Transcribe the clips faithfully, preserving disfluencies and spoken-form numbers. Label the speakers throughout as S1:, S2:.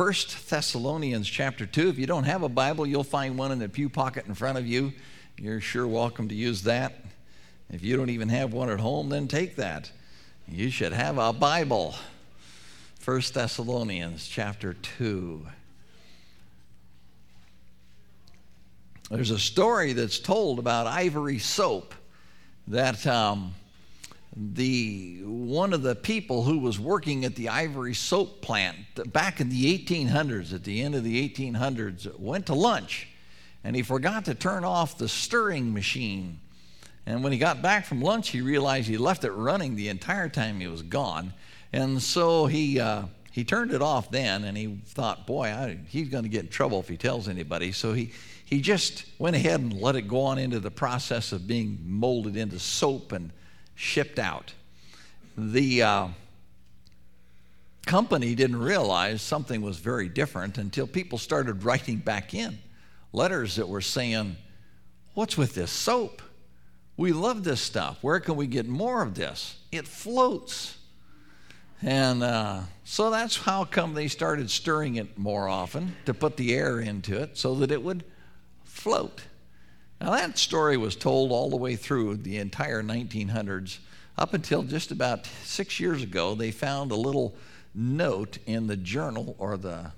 S1: First Thessalonians chapter two. If you don't have a Bible, you'll find one in the pew pocket in front of you. You're sure welcome to use that. If you don't even have one at home, then take that. You should have a Bible. First Thessalonians chapter two. There's a story that's told about ivory soap that um, the one of the people who was working at the ivory soap plant back in the eighteen hundreds, at the end of the eighteen hundreds, went to lunch, and he forgot to turn off the stirring machine. And when he got back from lunch, he realized he left it running the entire time he was gone. And so he uh, he turned it off then, and he thought, boy, I, he's going to get in trouble if he tells anybody. So he, he just went ahead and let it go on into the process of being molded into soap and shipped out. The uh, company didn't realize something was very different until people started writing back in letters that were saying, what's with this soap? We love this stuff. Where can we get more of this? It floats. And uh, so that's how come they started stirring it more often, to put the air into it so that it would float. Now that story was told all the way through the entire nineteen hundreds, up until just about six years ago. They found a little note in the journal or the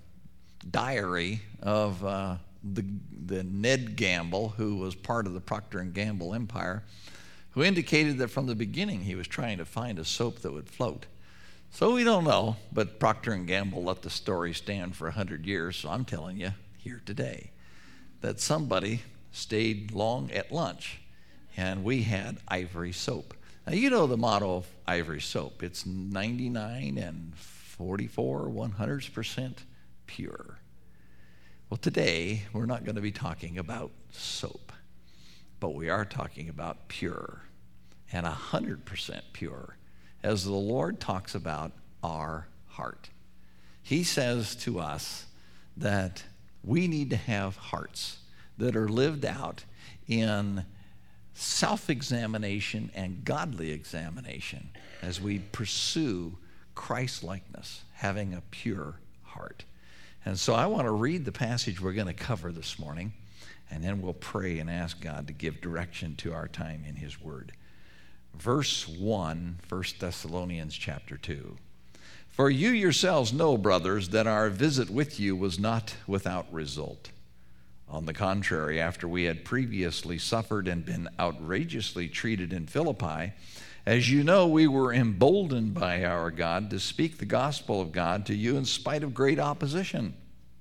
S1: diary of uh, the, the Ned Gamble, who was part of the Procter and Gamble empire, who indicated that from the beginning he was trying to find a soap that would float. So we don't know, but Procter and Gamble let the story stand for a hundred years, so I'm telling you here today that somebody stayed long at lunch, and we had ivory soap. Now, you know the motto of ivory soap. It's ninety-nine and forty-four one hundredths percent pure. Well, today, we're not going to be talking about soap, but we are talking about pure and one hundred percent pure, as the Lord talks about our heart. He says to us that we need to have hearts that are lived out in self-examination and godly examination as we pursue Christ-likeness, having a pure heart. And so I want to read the passage we're going to cover this morning, and then we'll pray and ask God to give direction to our time in His Word. Verse one, First Thessalonians chapter two. For you yourselves know, brothers, that our visit with you was not without result. On the contrary, after we had previously suffered and been outrageously treated in Philippi, as you know, we were emboldened by our God to speak the gospel of God to you in spite of great opposition.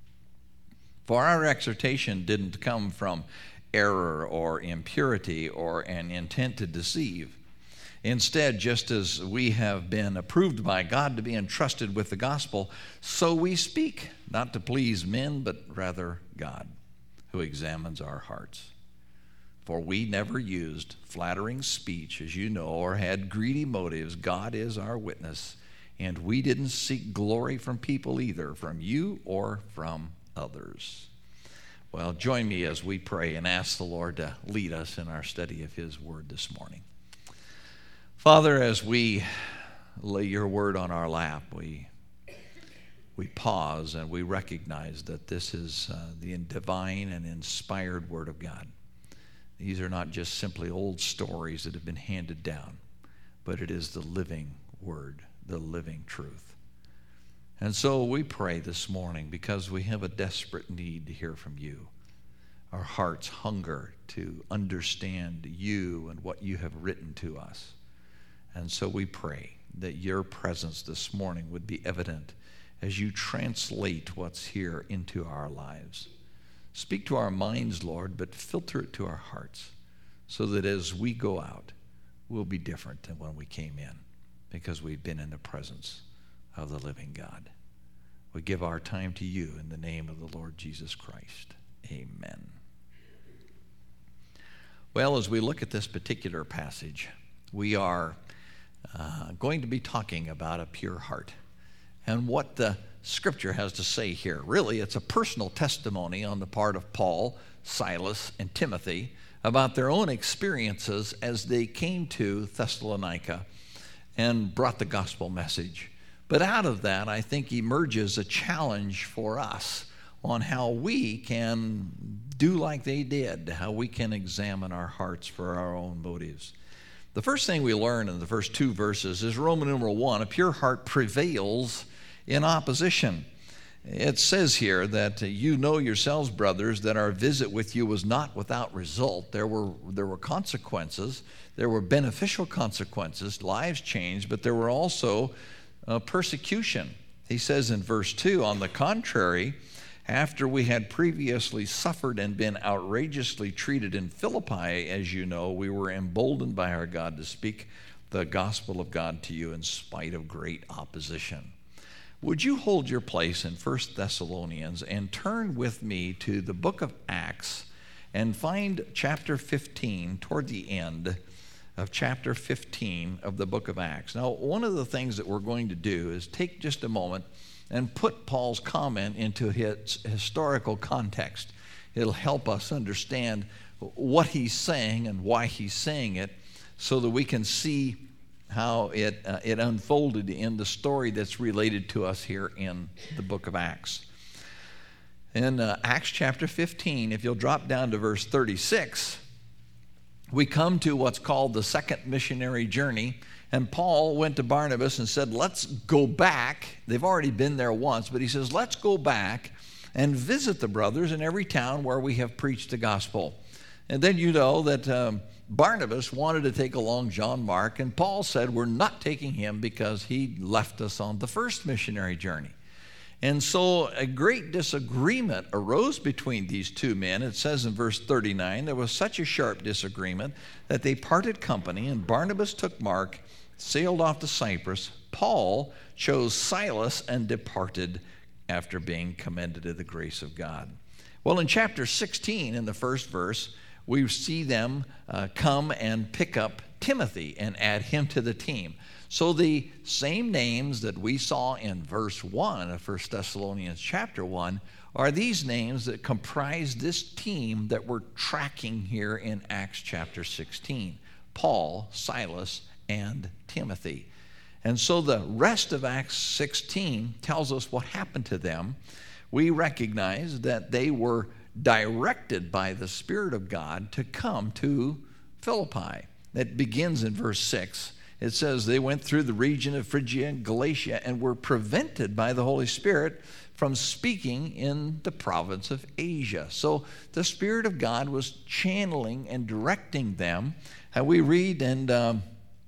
S1: For our exhortation didn't come from error or impurity or an intent to deceive. Instead, just as we have been approved by God to be entrusted with the gospel, so we speak, not to please men, but rather God, who examines our hearts. For we never used flattering speech, as you know, or had greedy motives. God is our witness. And we didn't seek glory from people either, from you or from others. Well, join me as we pray and ask the Lord to lead us in our study of His Word this morning. Father, as we lay your word on our lap, we we pause and we recognize that this is uh, the divine and inspired word of God. These are not just simply old stories that have been handed down, but it is the living word, the living truth. And so we pray this morning because we have a desperate need to hear from you. Our hearts hunger to understand you and what you have written to us. And so we pray that your presence this morning would be evident as you translate what's here into our lives. Speak to our minds, Lord, but filter it to our hearts so that as we go out, we'll be different than when we came in because we've been in the presence of the living God. We give our time to you in the name of the Lord Jesus Christ. Amen. Well, as we look at this particular passage, we are uh, going to be talking about a pure heart and what the Scripture has to say here. Really, it's a personal testimony on the part of Paul, Silas, and Timothy about their own experiences as they came to Thessalonica and brought the gospel message. But out of that, I think emerges a challenge for us on how we can do like they did, how we can examine our hearts for our own motives. The first thing we learn in the first two verses is Roman numeral one, a pure heart prevails in opposition. It says here that you know yourselves, brothers, that our visit with you was not without result. There were, there were consequences. There were beneficial consequences. Lives changed, but there were also uh, persecution. He says in verse two, on the contrary, after we had previously suffered and been outrageously treated in Philippi, as you know, we were emboldened by our God to speak the gospel of God to you in spite of great opposition. Would you hold your place in First Thessalonians and turn with me to the book of Acts and find chapter fifteen, toward the end of chapter fifteen of the book of Acts. Now, one of the things that we're going to do is take just a moment and put Paul's comment into its historical context. It'll help us understand what he's saying and why he's saying it so that we can see how it, uh, it unfolded in the story that's related to us here in the book of Acts. In uh, Acts chapter fifteen, if you'll drop down to verse thirty-six, we come to what's called the second missionary journey. And Paul went to Barnabas and said, let's go back. They've already been there once, but he says, let's go back and visit the brothers in every town where we have preached the gospel. And then you know that um, Barnabas wanted to take along John Mark, and Paul said, we're not taking him because he left us on the first missionary journey. And so a great disagreement arose between these two men. It says in verse thirty-nine, there was such a sharp disagreement that they parted company, and Barnabas took Mark, sailed off to Cyprus. Paul chose Silas and departed after being commended to the grace of God. Well, in chapter sixteen, in the first verse, we see them uh, come and pick up Timothy and add him to the team. So the same names that we saw in verse one of First Thessalonians chapter one are these names that comprise this team that we're tracking here in Acts chapter sixteen. Paul, Silas, and Timothy. And so the rest of Acts sixteen tells us what happened to them. We recognize that they were directed by the Spirit of God to come to Philippi. That begins in verse six. It says they went through the region of Phrygia and Galatia and were prevented by the Holy Spirit from speaking in the province of Asia. So the Spirit of God was channeling and directing them. And we read in um,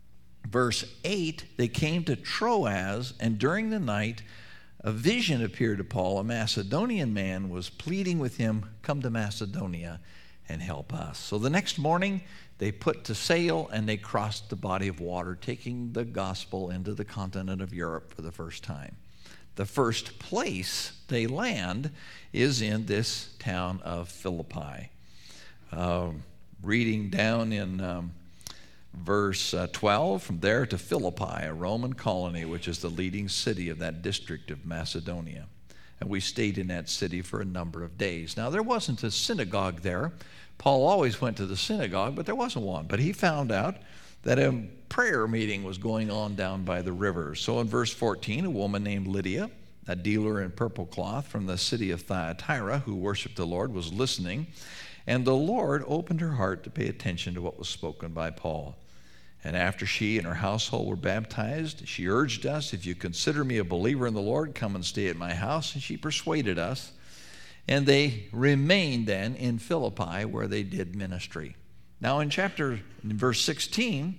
S1: verse eight, they came to Troas, and during the night a vision appeared to Paul. A Macedonian man was pleading with him, come to Macedonia and help us. So the next morning, they put to sail and they crossed the body of water, taking the gospel into the continent of Europe for the first time. The first place they land is in this town of Philippi. Uh, reading down in um, verse uh, twelve, from there to Philippi, a Roman colony, which is the leading city of that district of Macedonia. And we stayed in that city for a number of days. Now, there wasn't a synagogue there. Paul always went to the synagogue, but there wasn't one. But he found out that a prayer meeting was going on down by the river. So in verse fourteen, a woman named Lydia, a dealer in purple cloth from the city of Thyatira, who worshiped the Lord, was listening. And the Lord opened her heart to pay attention to what was spoken by Paul. And after she and her household were baptized, she urged us, if you consider me a believer in the Lord, come and stay at my house. And she persuaded us. And they remained then in Philippi, where they did ministry. Now in chapter, in verse sixteen,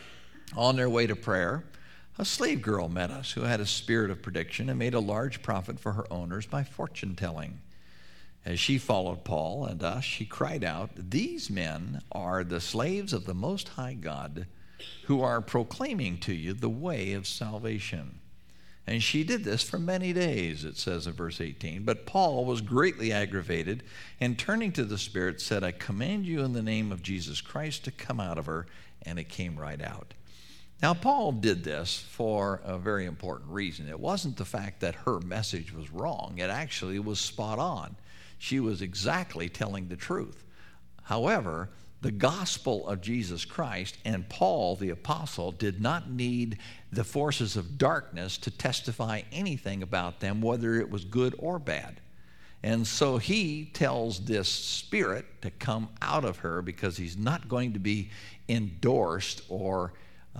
S1: on their way to prayer, a slave girl met us who had a spirit of prediction and made a large profit for her owners by fortune telling. As she followed Paul and us, she cried out, these men are the slaves of the Most High God, who are proclaiming to you the way of salvation. And she did this for many days, it says in verse eighteen. But Paul was greatly aggravated, and turning to the Spirit said, I command you in the name of Jesus Christ to come out of her. And it came right out. Now, Paul did this for a very important reason. It wasn't the fact that her message was wrong. It actually was spot on. She was exactly telling the truth. However, the gospel of Jesus Christ, and Paul, the apostle, did not need the forces of darkness to testify anything about them, whether it was good or bad. And so he tells this spirit to come out of her because he's not going to be endorsed or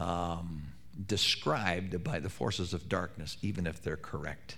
S1: um, described by the forces of darkness, even if they're correct.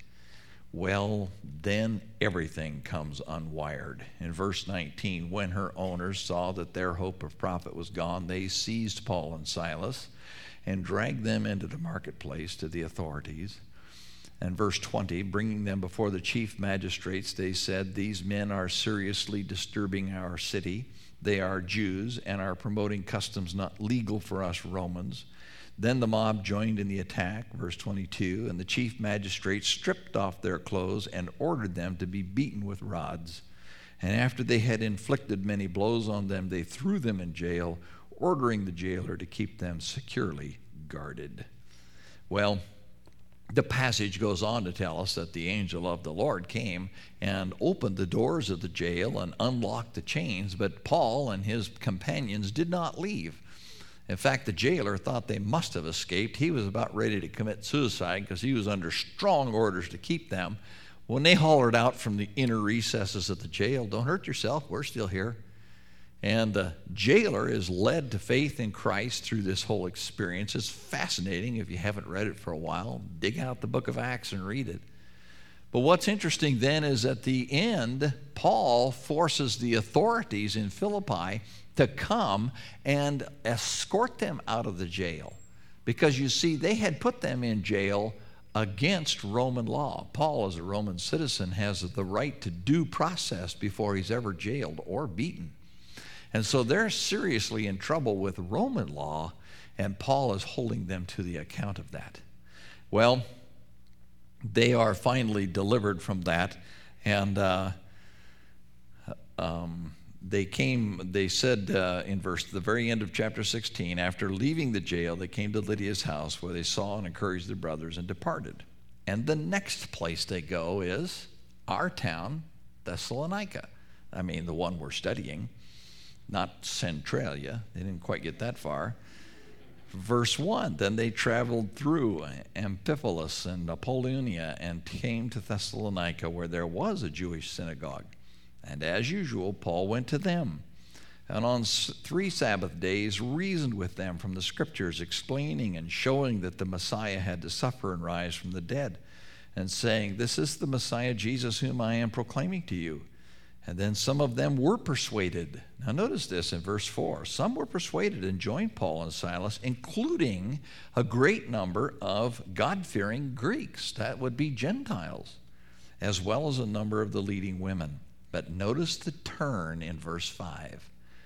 S1: Well, then everything comes unwired. In verse nineteen, when her owners saw that their hope of profit was gone, they seized Paul and Silas and dragged them into the marketplace to the authorities. And verse twenty, bringing them before the chief magistrates, they said, "These men are seriously disturbing our city. They are Jews and are promoting customs not legal for us Romans." Then the mob joined in the attack, verse twenty-two, and the chief magistrates stripped off their clothes and ordered them to be beaten with rods. And after they had inflicted many blows on them, they threw them in jail, ordering the jailer to keep them securely guarded. Well, the passage goes on to tell us that the angel of the Lord came and opened the doors of the jail and unlocked the chains, but Paul and his companions did not leave. In fact, the jailer thought they must have escaped. He was about ready to commit suicide because he was under strong orders to keep them. When they hollered out from the inner recesses of the jail, "Don't hurt yourself, we're still here." And the jailer is led to faith in Christ through this whole experience. It's fascinating. If you haven't read it for a while, dig out the book of Acts and read it. But what's interesting then is at the end, Paul forces the authorities in Philippi to come and escort them out of the jail. Because you see, they had put them in jail against Roman law. Paul, as a Roman citizen, has the right to due process before he's ever jailed or beaten. And so they're seriously in trouble with Roman law, and Paul is holding them to the account of that. Well, they are finally delivered from that, and uh, um, they came, they said uh, in verse, the very end of chapter sixteen, after leaving the jail, they came to Lydia's house where they saw and encouraged their brothers and departed. And the next place they go is our town, Thessalonica. I mean, the one we're studying, not Centralia. They didn't quite get that far. Verse one, then they traveled through Amphipolis and Apollonia and came to Thessalonica, where there was a Jewish synagogue. And as usual, Paul went to them, and on three Sabbath days reasoned with them from the Scriptures, explaining and showing that the Messiah had to suffer and rise from the dead, and saying, "This is the Messiah Jesus whom I am proclaiming to you." And then some of them were persuaded. Now notice this in verse four. Some were persuaded and joined Paul and Silas, including a great number of God-fearing Greeks. That would be Gentiles, as well as a number of the leading women. But notice the turn in verse five.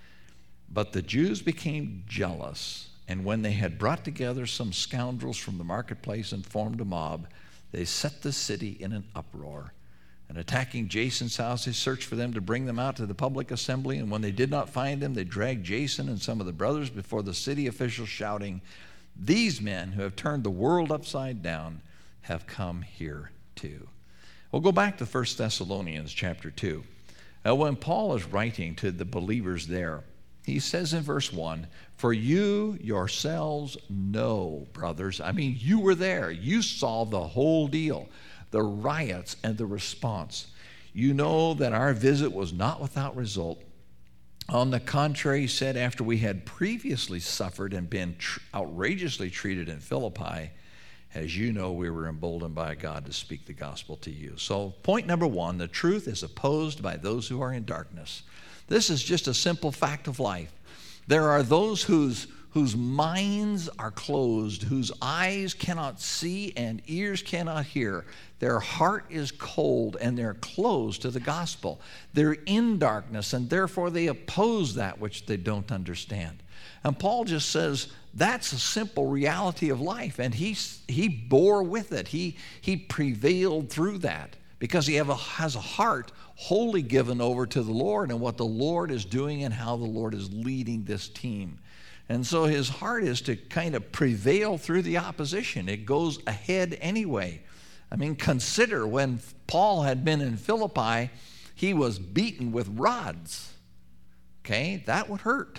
S1: But the Jews became jealous, and when they had brought together some scoundrels from the marketplace and formed a mob, they set the city in an uproar. And attacking Jason's house, they searched for them to bring them out to the public assembly. And when they did not find them, they dragged Jason and some of the brothers before the city officials, shouting, "These men who have turned the world upside down have come here too." We'll go back to First Thessalonians chapter two. Uh, when Paul is writing to the believers there, he says in verse one, "For you yourselves know, brothers," I mean, you were there. You saw the whole deal, the riots and the response. "You know that our visit was not without result. On the contrary," he said, "after we had previously suffered and been tr- outrageously treated in Philippi, as you know, we were emboldened by God to speak the gospel to you." So point number one, the truth is opposed by those who are in darkness. This is just a simple fact of life. There are those whose whose minds are closed, whose eyes cannot see and ears cannot hear. Their heart is cold and they're closed to the gospel. They're in darkness, and therefore they oppose that which they don't understand. And Paul just says that's a simple reality of life, and he, he bore with it. He, he prevailed through that because he have a, has a heart wholly given over to the Lord and what the Lord is doing and how the Lord is leading this team. And so his heart is to kind of prevail through the opposition. It goes ahead anyway. I mean, consider when Paul had been in Philippi, he was beaten with rods. Okay, that would hurt.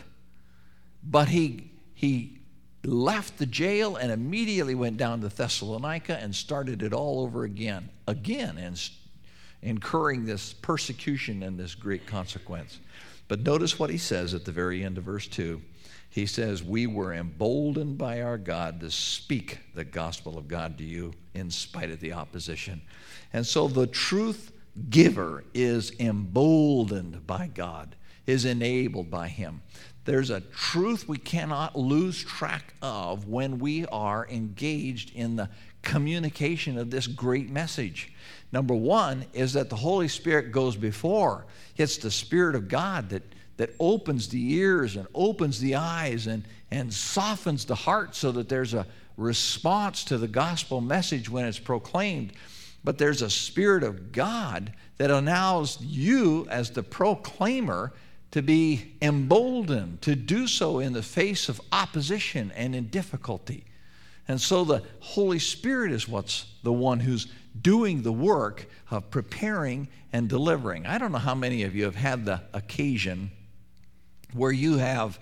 S1: But he he left the jail and immediately went down to Thessalonica and started it all over again, again, and incurring this persecution and this great consequence. But notice what he says at the very end of verse two. He says, we were emboldened by our God to speak the gospel of God to you in spite of the opposition. And so the truth giver is emboldened by God, is enabled by him. There's a truth we cannot lose track of when we are engaged in the communication of this great message. Number one is that the Holy Spirit goes before. It's the Spirit of God that, that opens the ears and opens the eyes and, and softens the heart so that there's a response to the gospel message when it's proclaimed. But there's a Spirit of God that allows you as the proclaimer to be emboldened to do so in the face of opposition and in difficulty. And so the Holy Spirit is what's the one who's doing the work of preparing and delivering. I don't know how many of you have had the occasion where you have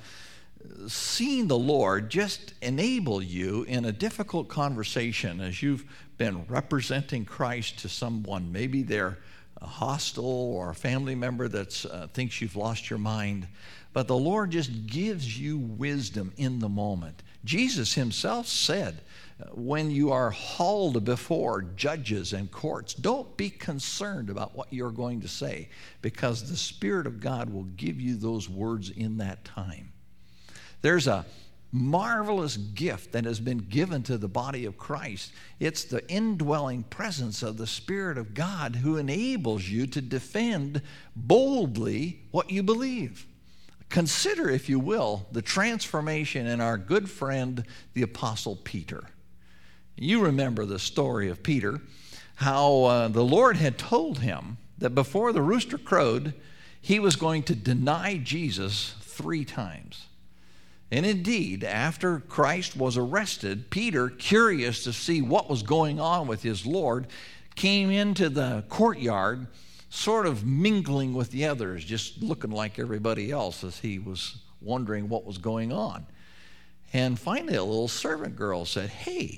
S1: seen the Lord just enable you in a difficult conversation as you've been representing Christ to someone. Maybe they're a hostile or a family member that uh, thinks you've lost your mind. But the Lord just gives you wisdom in the moment. Jesus himself said, when you are hauled before judges and courts, don't be concerned about what you're going to say, because the Spirit of God will give you those words in that time. There's a marvelous gift that has been given to the body of Christ. It's the indwelling presence of the Spirit of God who enables you to defend boldly what you believe. Consider, if you will, the transformation in our good friend, the Apostle Peter. You remember the story of Peter, how uh, the Lord had told him that before the rooster crowed, he was going to deny Jesus three times. And indeed, after Christ was arrested, Peter, curious to see what was going on with his Lord, came into the courtyard, sort of mingling with the others, just looking like everybody else as he was wondering what was going on. And finally, a little servant girl said, "Hey,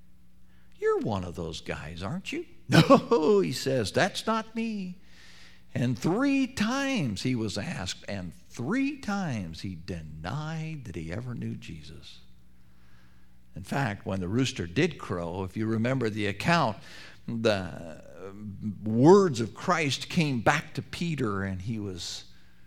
S1: you're one of those guys, aren't you?" "No," he says, "that's not me." And three times he was asked, and three times he denied that he ever knew Jesus. In fact, when the rooster did crow, if you remember the account, the words of Christ came back to Peter, and he was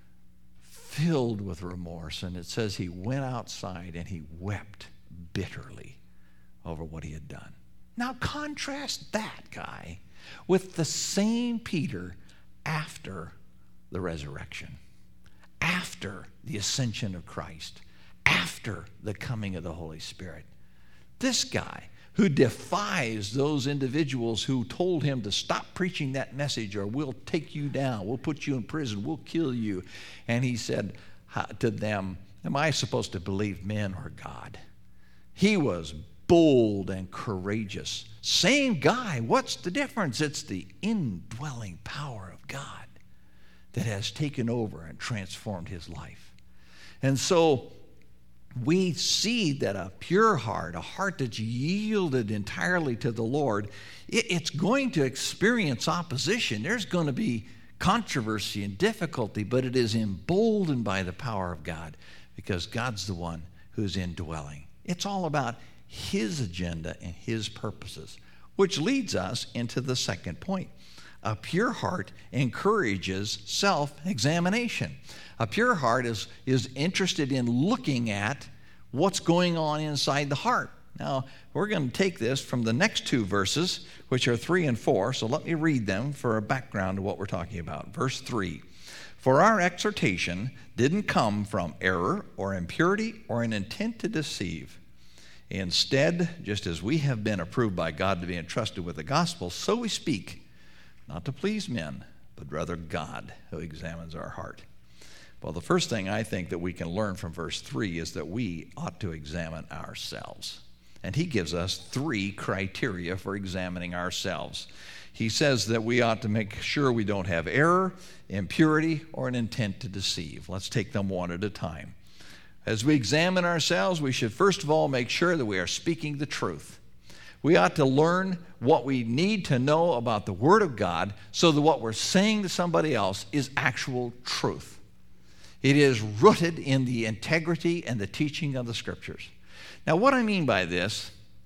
S1: filled with remorse. And it says he went outside and he wept bitterly over what he had done. Now contrast that guy with the same Peter after the resurrection, after the ascension of Christ, after the coming of the Holy Spirit. This guy who defies those individuals who told him to stop preaching that message or we'll take you down, we'll put you in prison, we'll kill you. And he said to them, "Am I supposed to believe men or God?" He was bold and courageous. Same guy. What's the difference? It's the indwelling power of God that has taken over and transformed his life. And so we see that a pure heart, a heart that's yielded entirely to the Lord, it, it's going to experience opposition. There's going to be controversy and difficulty, but it is emboldened by the power of God because God's the one who's indwelling. It's all about his agenda and his purposes, which leads us into the second point. A pure heart encourages self-examination. A pure heart is, is interested in looking at what's going on inside the heart. Now, we're going to take this from the next two verses, which are three and four, so let me read them for a background to what we're talking about. Verse three, "For our exhortation didn't come from error or impurity or an intent to deceive. Instead, just as we have been approved by God to be entrusted with the gospel, so we speak, not to please men, but rather God who examines our heart." Well, the first thing I think that we can learn from verse three is that we ought to examine ourselves. And he gives us three criteria for examining ourselves. He says that we ought to make sure we don't have error, impurity, or an intent to deceive. Let's take them one at a time. As we examine ourselves, we should first of all make sure that we are speaking the truth. We ought to learn what we need to know about the Word of God so that what we're saying to somebody else is actual truth. It is rooted in the integrity and the teaching of the Scriptures. Now, what I mean by this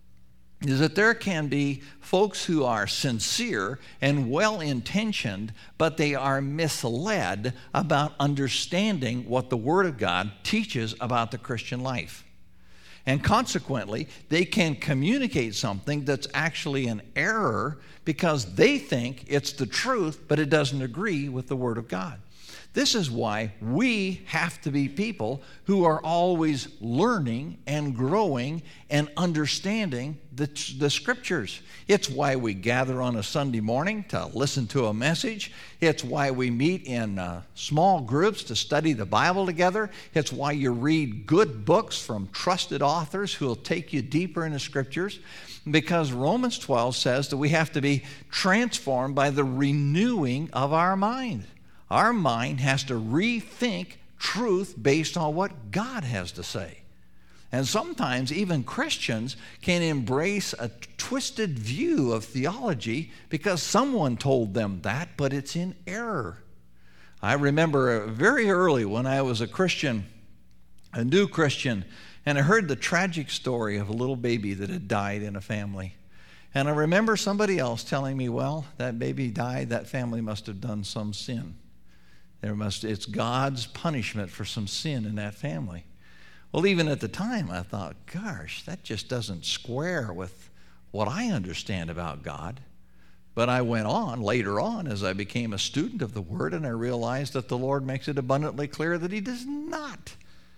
S1: is that there can be folks who are sincere and well-intentioned, but they are misled about understanding what the Word of God teaches about the Christian life. And consequently, they can communicate something that's actually an error because they think it's the truth, but it doesn't agree with the Word of God. This is why we have to be people who are always learning and growing and understanding the, the Scriptures. It's why we gather on a Sunday morning to listen to a message. It's why we meet in uh, small groups to study the Bible together. It's why you read good books from trusted authors who will take you deeper into Scriptures. Because Romans twelve says that we have to be transformed by the renewing of our mind. Our mind has to rethink truth based on what God has to say. And sometimes even Christians can embrace a twisted view of theology because someone told them that, but it's in error. I remember very early when I was a Christian, a new Christian, and I heard the tragic story of a little baby that had died in a family. And I remember somebody else telling me, well, that baby died, that family must have done some sin. There must, it's God's punishment for some sin in that family. Well, even at the time, I thought, gosh, that just doesn't square with what I understand about God. But I went on later on as I became a student of the Word, and I realized that the Lord makes it abundantly clear that He does not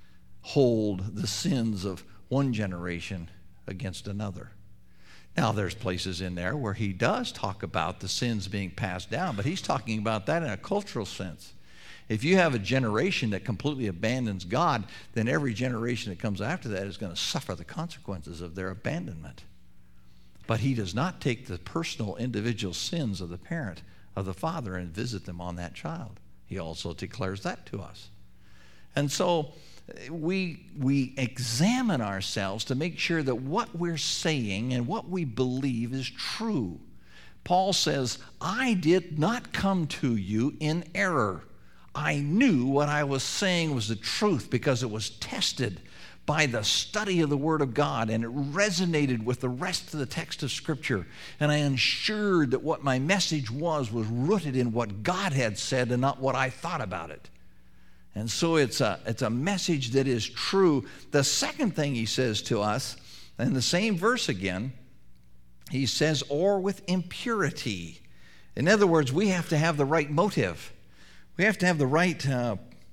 S1: hold the sins of one generation against another. Now, there's places in there where He does talk about the sins being passed down, but He's talking about that in a cultural sense. If you have a generation that completely abandons God, then every generation that comes after that is going to suffer the consequences of their abandonment. But He does not take the personal individual sins of the parent, of the father, and visit them on that child. He also declares that to us. And so we, we examine ourselves to make sure that what we're saying and what we believe is true. Paul says, I did not come to you in error. I knew what I was saying was the truth because it was tested by the study of the Word of God, and it resonated with the rest of the text of Scripture. And I ensured that what my message was was rooted in what God had said and not what I thought about it. And so it's a, it's a message that is true. The second thing he says to us, in the same verse again, he says, or with impurity. In other words, we have to have the right motive. We have to have the right uh,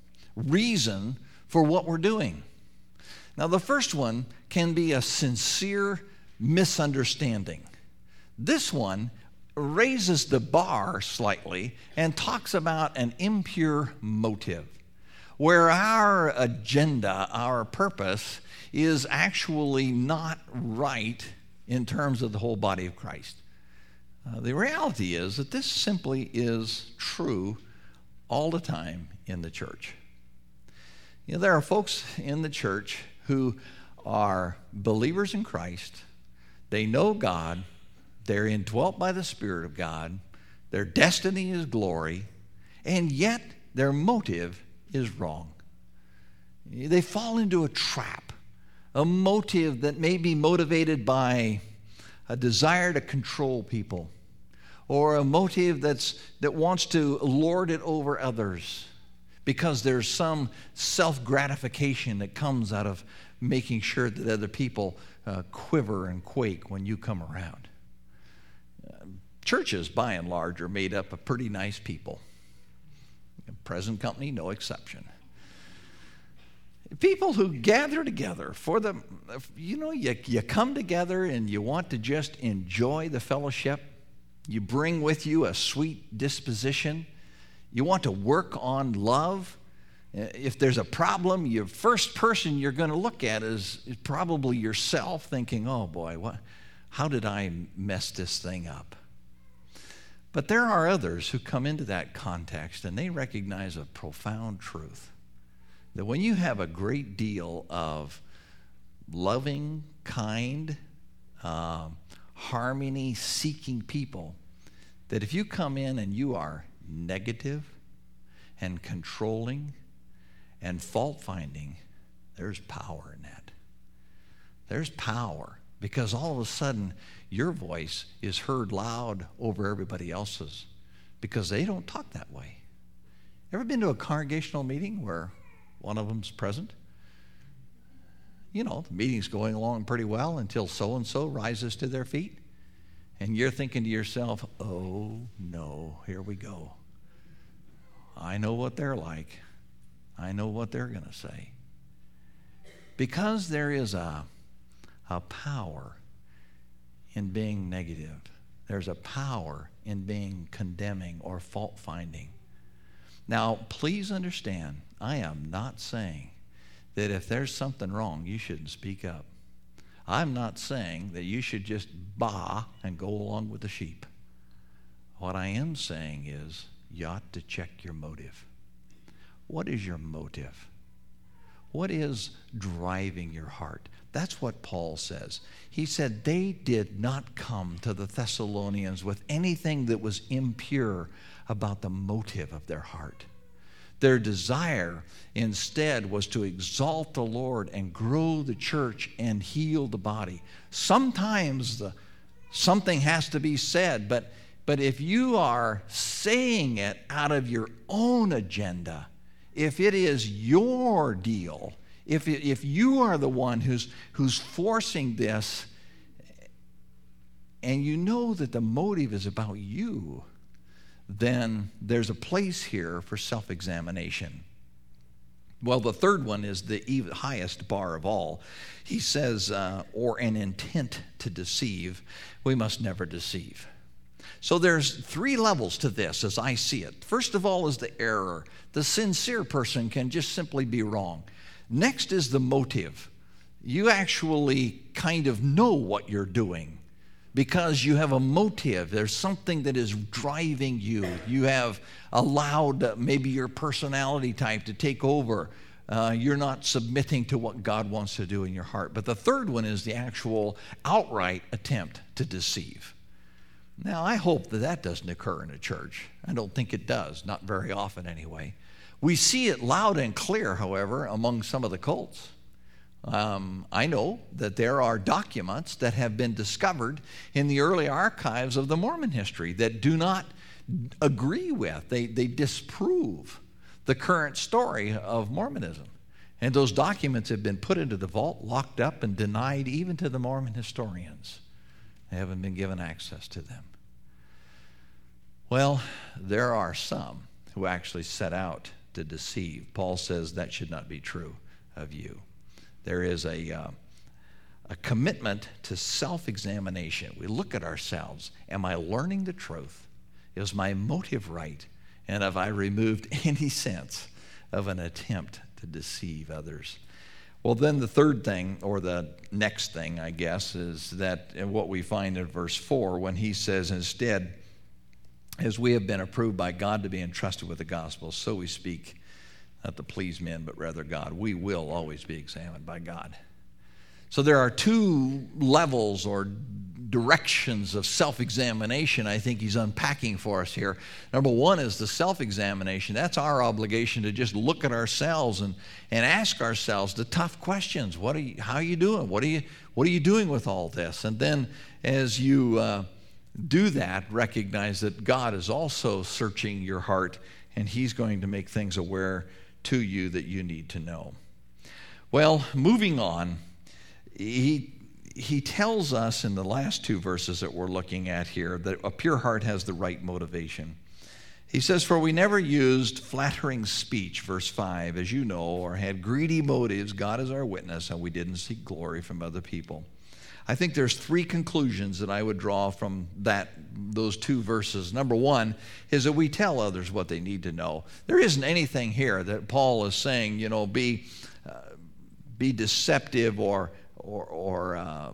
S1: reason for what we're doing. Now, the first one can be a sincere misunderstanding. This one raises the bar slightly and talks about an impure motive, where our agenda, our purpose, is actually not right in terms of the whole body of Christ. Uh, the reality is that this simply is true all the time in the church. You know, there are folks in the church who are believers in Christ. They know God. They're indwelt by the Spirit of God. Their destiny is glory. And yet their motive is wrong. They fall into a trap, a motive that may be motivated by a desire to control people, or a motive that's, that wants to lord it over others because there's some self-gratification that comes out of making sure that other people uh, quiver and quake when you come around. Uh, churches, by and large, are made up of pretty nice people. Present company, no exception. People who gather together for the, you know, you, you come together and you want to just enjoy the fellowship. You bring with you a sweet disposition. You want to work on love. If there's a problem, your first person you're going to look at is, is probably yourself, thinking, oh boy, what, how did I mess this thing up? But there are others who come into that context and they recognize a profound truth. That when you have a great deal of loving, kind, uh, harmony-seeking people, that if you come in and you are negative and controlling and fault-finding, there's power in that. There's power, because all of a sudden your voice is heard loud over everybody else's, because they don't talk that way. Ever been to a congregational meeting where one of them's present? You know, the meeting's going along pretty well until so-and-so rises to their feet. And you're thinking to yourself, oh no, here we go. I know what they're like. I know what they're going to say. Because there is a, a power in being negative. There's a power in being condemning or fault-finding. Now, please understand, I am not saying that if there's something wrong, you shouldn't speak up. I'm not saying that you should just baa and go along with the sheep. What I am saying is you ought to check your motive. What is your motive? What is driving your heart? That's what Paul says. He said they did not come to the Thessalonians with anything that was impure about the motive of their heart. Their desire instead was to exalt the Lord and grow the church and heal the body. Sometimes the, something has to be said, but, but if you are saying it out of your own agenda, if it is your deal, if, it, if you are the one who's, who's forcing this, and you know that the motive is about you, then there's a place here for self-examination. Well, the third one is the even highest bar of all. He says, uh, or an intent to deceive. We must never deceive. So there's three levels to this as I see it. First of all is the error. The sincere person can just simply be wrong. Next is the motive. You actually kind of know what you're doing, because you have a motive. There's something that is driving you. You have allowed uh, maybe your personality type to take over. Uh, you're not submitting to what God wants to do in your heart. But the third one is the actual outright attempt to deceive. Now, I hope that that doesn't occur in a church. I don't think it does, not very often anyway. We see it loud and clear, however, among some of the cults. Um, I know that there are documents that have been discovered in the early archives of the Mormon history that do not agree with, they, they disprove the current story of Mormonism. And those documents have been put into the vault, locked up, and denied even to the Mormon historians. They haven't been given access to them. Well, there are some who actually set out to deceive. Paul says that should not be true of you. There is a, uh, a commitment to self-examination. We look at ourselves. Am I learning the truth? Is my motive right? And have I removed any sense of an attempt to deceive others? Well, then the third thing, or the next thing, I guess, is that what we find in verse four when he says, instead, as we have been approved by God to be entrusted with the gospel, so we speak, not to please men, but rather God. We will always be examined by God. So there are two levels or directions of self-examination I think he's unpacking for us here. Number one is the self-examination. That's our obligation to just look at ourselves and, and ask ourselves the tough questions. What are you, how are you doing? What are you, what are you doing with all this? And then as you uh, do that, recognize that God is also searching your heart, and he's going to make things aware to you that you need to know. Well, moving on, he he tells us in the last two verses that we're looking at here that a pure heart has the right motivation. He says, for we never used flattering speech, verse five, as you know, or had greedy motives. God is our witness, and we didn't seek glory from other people. I think there's three conclusions that I would draw from that, those two verses. Number one is that we tell others what they need to know. There isn't anything here that Paul is saying, you know, be uh, be deceptive or or, or uh,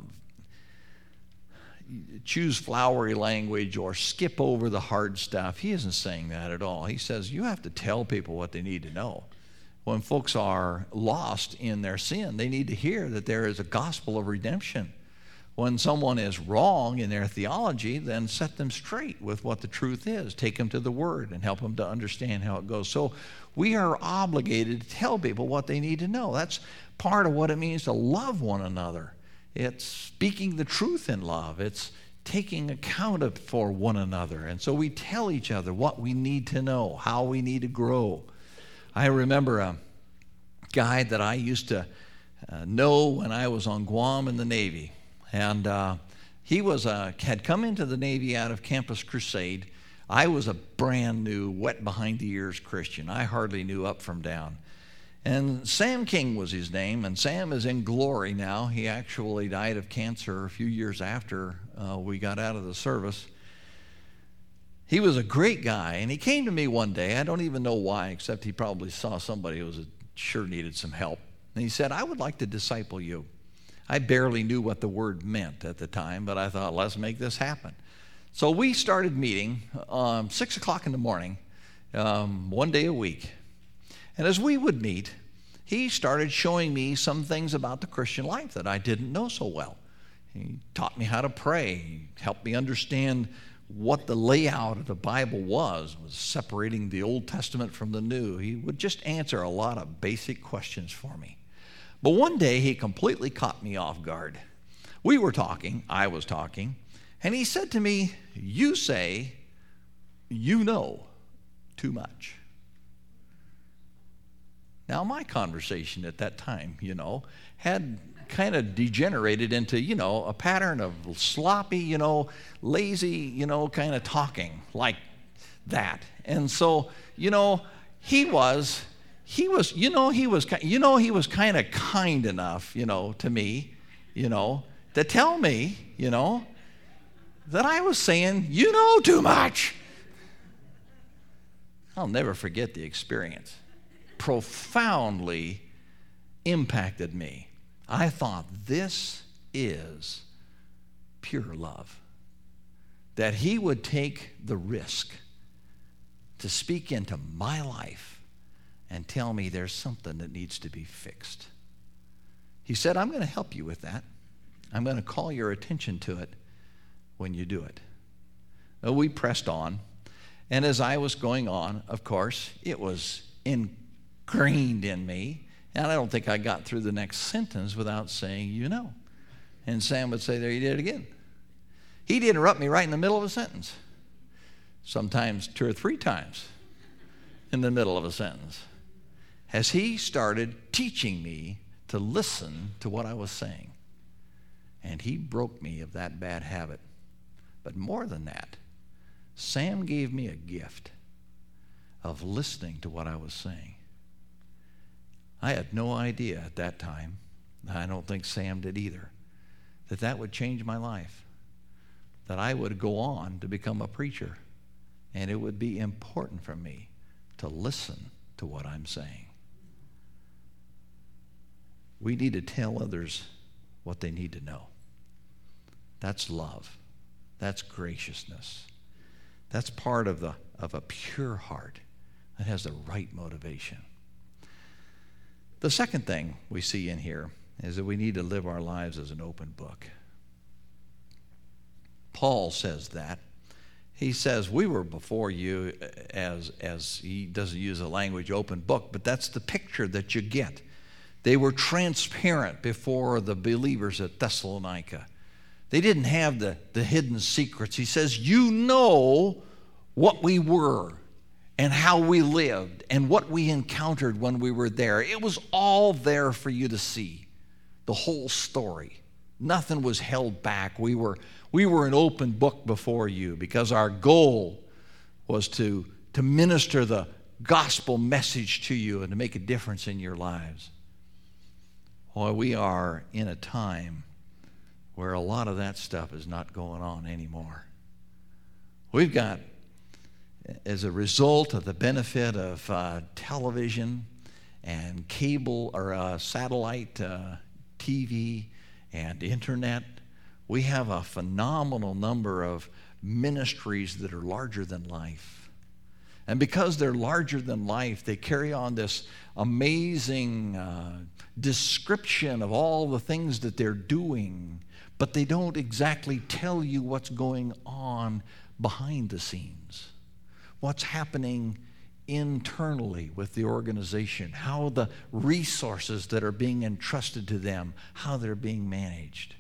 S1: choose flowery language or skip over the hard stuff. He isn't saying that at all. He says you have to tell people what they need to know. When folks are lost in their sin, they need to hear that there is a gospel of redemption. When someone is wrong in their theology, then set them straight with what the truth is. Take them to the Word and help them to understand how it goes. So we are obligated to tell people what they need to know. That's part of what it means to love one another. It's speaking the truth in love. It's taking account of, for one another. And so we tell each other what we need to know, how we need to grow. I remember a guy that I used to uh, know when I was on Guam in the Navy. And uh, he was a, had come into the Navy out of Campus Crusade. I was a brand new, wet behind the ears Christian. I hardly knew up from down. And Sam King was his name, and Sam is in glory now. He actually died of cancer a few years after uh, we got out of the service. He was a great guy, and he came to me one day. I don't even know why, except he probably saw somebody who was a, sure needed some help. And he said, I would like to disciple you. I barely knew what the word meant at the time, but I thought, let's make this happen. So we started meeting um, six o'clock in the morning, um, one day a week. And as we would meet, he started showing me some things about the Christian life that I didn't know so well. He taught me how to pray. He helped me understand what the layout of the Bible was, was separating the Old Testament from the New. He would just answer a lot of basic questions for me. But one day, he completely caught me off guard. We were talking, I was talking, and he said to me, you say you know too much. Now, my conversation at that time, you know, had kind of degenerated into, you know, a pattern of sloppy, you know, lazy, you know, kind of talking like that. And so, you know, he was... He was, you know, he was, you know, he was kind of kind enough, you know, to me, you know, to tell me, you know, that I was saying, you know too much. I'll never forget the experience. Profoundly impacted me. I thought, this is pure love. That he would take the risk to speak into my life and tell me there's something that needs to be fixed. He said, I'm going to help you with that. I'm going to call your attention to it when you do it. Well, we pressed on, and as I was going on, of course, it was ingrained in me, and I don't think I got through the next sentence without saying, you know. And Sam would say, there you did it again. He'd interrupt me right in the middle of a sentence, sometimes two or three times in the middle of a sentence, as he started teaching me to listen to what I was saying. And he broke me of that bad habit. But more than that, Sam gave me a gift of listening to what I was saying. I had no idea at that time, I don't think Sam did either, that that would change my life, that I would go on to become a preacher, and it would be important for me to listen to what I'm saying. We need to tell others what they need to know. That's love. That's graciousness. That's part of the of a pure heart that has the right motivation. The second thing we see in here is that we need to live our lives as an open book. Paul says that. He says, we were before you, as, as he doesn't use the language open book, but that's the picture that you get. They were transparent before the believers at Thessalonica. They didn't have the, the hidden secrets. He says, you know what we were and how we lived and what we encountered when we were there. It was all there for you to see, the whole story. Nothing was held back. We were, we were an open book before you because our goal was to, to minister the gospel message to you and to make a difference in your lives. Boy, we are in a time where a lot of that stuff is not going on anymore. We've got, as a result of the benefit of uh, television and cable or uh, satellite uh, T V and internet, we have a phenomenal number of ministries that are larger than life. And because they're larger than life, they carry on this amazing uh, description of all the things that they're doing, but they don't exactly tell you what's going on behind the scenes, what's happening internally with the organization, how the resources that are being entrusted to them, how they're being managed.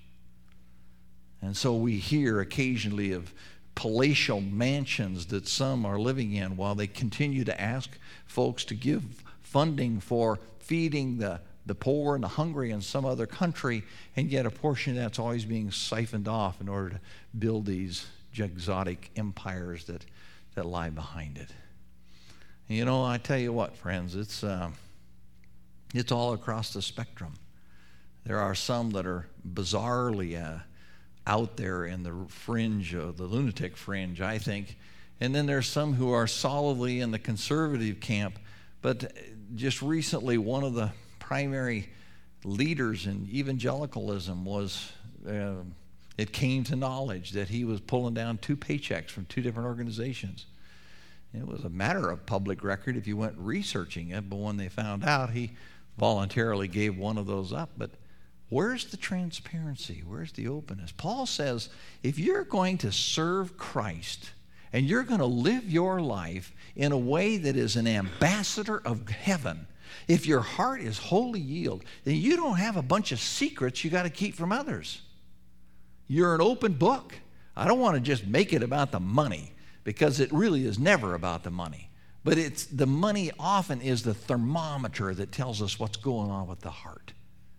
S1: And so we hear occasionally of palatial mansions that some are living in while they continue to ask folks to give funding for feeding the, the poor and the hungry in some other country, and yet a portion of that's always being siphoned off in order to build these exotic empires that, that lie behind it. And you know, I tell you what, friends, it's, uh, it's all across the spectrum. There are some that are bizarrely uh, out there in the fringe, of the lunatic fringe, I think. And then there's some who are solidly in the conservative camp. But just recently, one of the primary leaders in evangelicalism was, uh, it came to knowledge that he was pulling down two paychecks from two different organizations. It was a matter of public record if you went researching it, but when they found out, he voluntarily gave one of those up. But where's the transparency? Where's the openness? Paul says, if you're going to serve Christ and you're going to live your life in a way that is an ambassador of heaven, if your heart is wholly yielded, then you don't have a bunch of secrets you got to keep from others. You're an open book. I don't want to just make it about the money, because it really is never about the money. But it's the money often is the thermometer that tells us what's going on with the heart.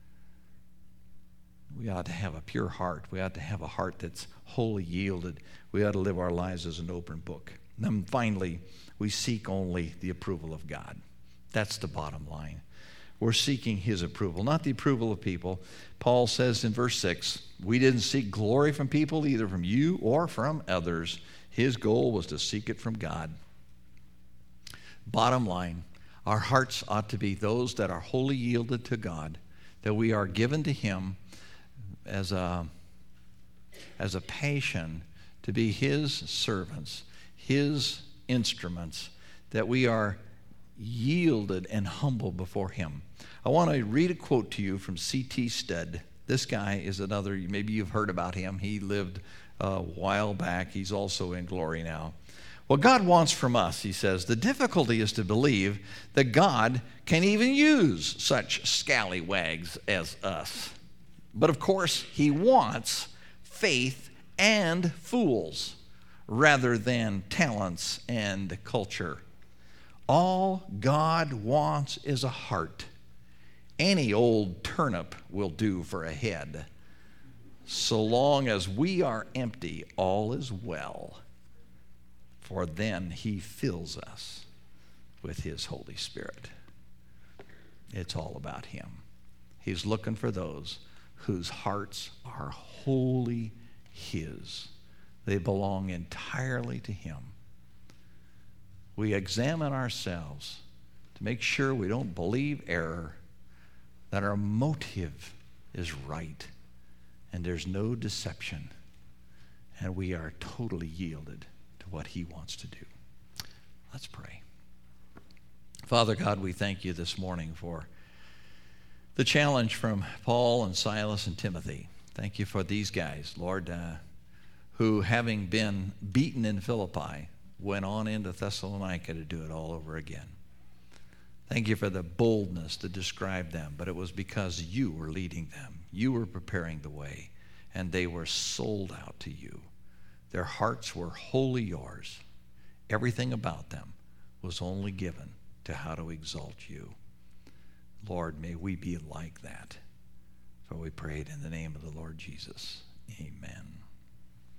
S1: We ought to have a pure heart. We ought to have a heart that's wholly yielded. We ought to live our lives as an open book. And then finally, we seek only the approval of God. That's the bottom line. We're seeking his approval, not the approval of people. Paul says in verse six, we didn't seek glory from people, either from you or from others. His goal was to seek it from God. Bottom line, our hearts ought to be those that are wholly yielded to God, that we are given to him as a, as a passion to be his servants, his instruments, that we are yielded and humble before him. I want to read a quote to you from C T Studd. This guy is another, maybe you've heard about him. He lived a while back. He's also in glory now. What God wants from us, he says, the difficulty is to believe that God can even use such scallywags as us. But of course, he wants faith and fools rather than talents and culture. All God wants is a heart. Any old turnip will do for a head. So long as we are empty, all is well. For then he fills us with his Holy Spirit. It's all about him. He's looking for those whose hearts are wholly his. They belong entirely to him. We examine ourselves to make sure we don't believe error, that our motive is right, and there's no deception, and we are totally yielded to what he wants to do. Let's pray. Father God, we thank you this morning for the challenge from Paul and Silas and Timothy. Thank you for these guys, Lord, uh, who, having been beaten in Philippi, went on into Thessalonica to do it all over again. Thank you for the boldness to describe them, but it was because you were leading them. You were preparing the way, and they were sold out to you. Their hearts were wholly yours. Everything about them was only given to how to exalt you. Lord, may we be like that. For we prayed in the name of the Lord Jesus. Amen.